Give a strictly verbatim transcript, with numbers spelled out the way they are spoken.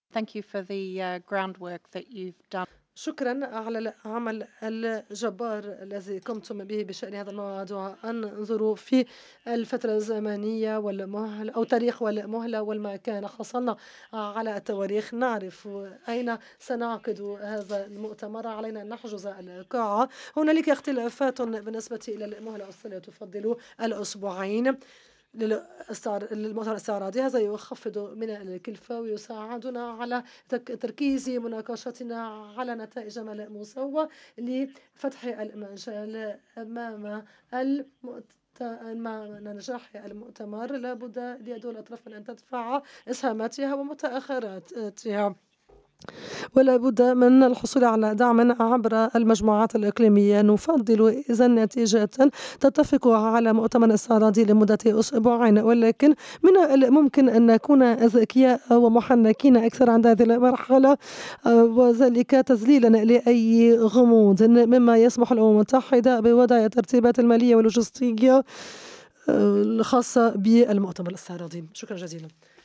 Thank you for the uh, groundwork that you've done. شكرا على العمل الجبار الذي قمتم به بشأن هذا الموضوع. انظروا في الفترة الزمنية والمهلة أو تاريخ والمهلة والمكان، حصلنا على التواريخ، نعرف أين سنعقد هذا المؤتمر، علينا أن نحجز القاعة. هنالك اختلافات بالنسبة إلى المهلة، أستراليا تفضل الأسبوعين للاستعر- للمؤتمر الاستعراضي. هذا يخفض من الكلفة ويساعدنا على تك- تركيز مناقشتنا على نتائج ملموسة لفتح المجال أمام المؤت- أمام نجاح المؤتمر. لابد لدول الأطراف من أن تدفع إسهاماتها ومتأخراتها، ولا بد من الحصول على دعم عبر المجموعات الإقليمية. نفضل إذن نتيجة تتفق على مؤتمر استعراضي لمدة أسبوعين، ولكن من الممكن أن نكون ذكياء ومحنكين أكثر عند هذه المرحلة، آه، وذلك تذليلا لأي غموض، مما يسمح الأمم المتحدة بوضع الترتيبات المالية واللوجستية آه، الخاصة بالمؤتمر الاستعراضي. شكرا جزيلا.